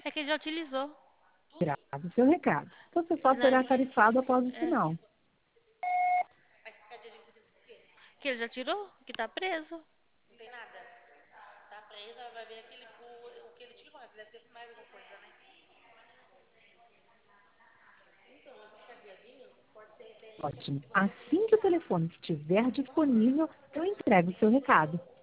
É que ele já utilizou. Grave o seu recado. Você só Não, será tarifado após o é. sinal. Que ele já tirou? Que tá preso. Ótimo. Assim que o telefone estiver disponível, eu entrego o seu recado.